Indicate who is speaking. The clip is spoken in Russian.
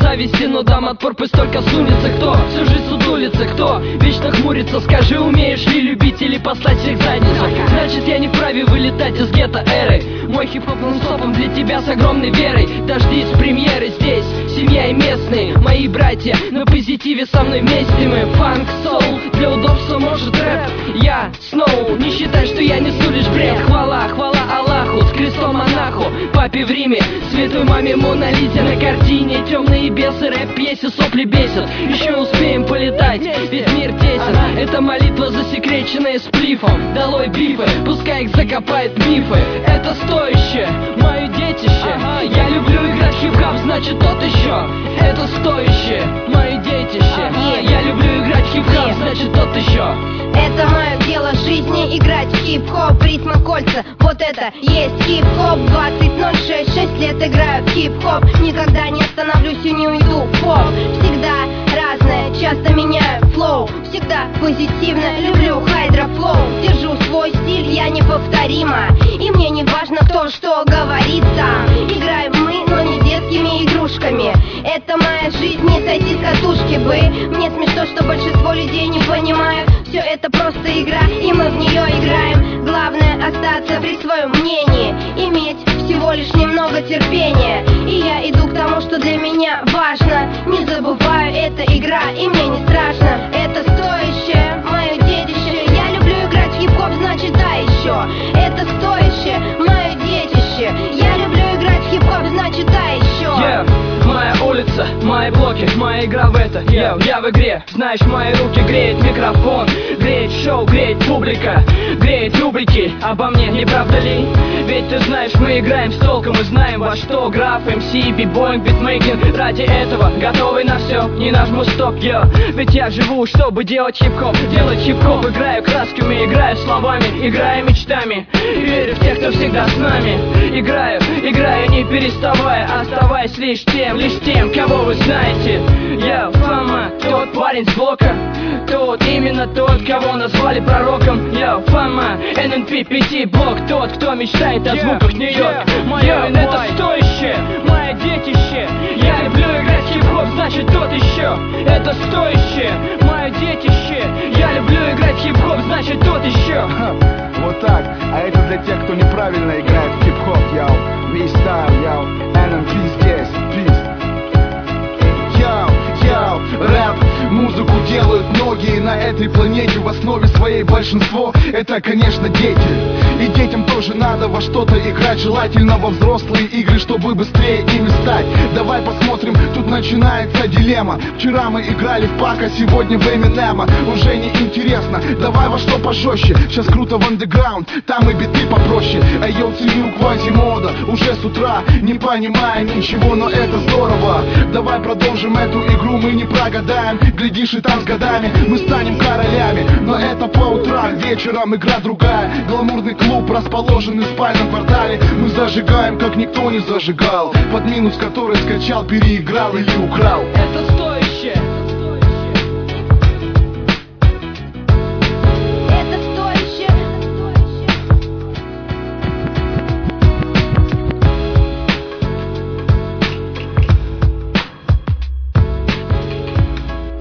Speaker 1: зависти, но дам отпор, пусть только сунется. Кто всю жизнь сутулится, кто вечно хмурится? Скажи, умеешь ли любить или послать всех в задницу? Значит, я не вправе вылетать из гетто эры. Мой хип-хоп нон-стопом для тебя с огромной верой. Дождись премьеры здесь, семья и местные мои братья на позитиве со мной вместе мы. Фанк, соул, для удобства может рэп. Я Сноу, не считай, что я несу лишь бред. Хвала, хвала Аллаху, с крестом монаху, папе в Риме, святой маме Мона Лизе на картине. Темные бесы, рэп-пьесе, сопли бесят. Еще успеем полетать, весь мир тесен. Это молитва засекреченная сплифом. Долой бифы, пускай их закопает мифы. Это стоящее, мое детище. Я люблю играть хип-хоп, значит тот еще. Это стоящее, мое детище. Я люблю играть хип-хоп, значит тот еще.
Speaker 2: Это мое дело жизни, играть в хип-хоп, ритмы кольца, вот это есть хип-хоп. 20.06, 6 лет играю в хип-хоп. Никогда не остановлюсь и не уйду в поп. Всегда разное, часто меняю флоу. Всегда позитивно, люблю хайдрофлоу. Держу свой стиль, я неповторима. И мне не важно, кто что говорит там. Играем мы, но не детскими игрушками. Это моя жизнь, не сойти с катушки бы. Мне смешно, что большинство людей не понимают. Все это просто игра, и мы в нее играем. Главное остаться при своем мнении, иметь всего лишь немного терпения. И я иду к тому, что для меня важно. Не забываю, это игра, и мне не страшно. Это стоящее, мое детище. Я люблю играть в хип-хоп, значит да еще. Это стоящее, мое детище. Я люблю играть в хип-хоп, значит да еще.
Speaker 1: Моя улица, мои блоки, моя игра в это. Я в игре, знаешь, мои руки греет микрофон. Греет шоу, греет публика, греет рубрики обо мне, не правда ли? Ведь ты знаешь, мы играем с толком, мы знаем во что. Граф, МС, бибоинг, битмейкинг. Ради этого готовы на все, не нажму стоп, Ведь я живу, чтобы делать хип-хоп. Делать хип-хоп, играю красками, играю словами, играю мечтами. Верю в тех, кто всегда с нами. Играю, не переставая, оставаясь лишь тем, кого вы знаете. Я Фама, тот парень с блока, тот, именно тот, кого назвали пророком. Я Фама, ННП, 5 блок, тот, кто мечтает о звуках Нью-Йорк. Мое это стоящее, мое детище. Я люблю играть в хип-хоп, значит тот еще. Это стоящее, мое детище. Я люблю играть в хип-хоп, значит тот еще.
Speaker 3: Вот так, а это для тех, кто неправильно играет в хип-хоп, яу. Весь стайл, яу, НМП здесь, peace. Яу, рэп, музыку делают многие на этой планете. В основе своей большинство это, конечно, дети. И детям тоже надо во что-то играть. Желательно во взрослые игры, чтобы быстрее ими стать. Давай посмотрим, тут начинается дилемма. Вчера мы играли в Пака, сегодня в Эминема. Уже не интересно, давай во что пожестче. Сейчас круто в андеграунд, там и биты попроще. А я ценю квазимода уже с утра, не понимая ничего, но это здорово. Давай продолжим эту игру, мы не прогадаем. Глядишь, и там с годами мы станем королями. Но это по утрам, вечером игра другая. Гламурный клуб, расположенный в спальном квартале. Мы зажигаем, как никто не зажигал. Под минус, который скачал, переиграл или украл.
Speaker 1: Это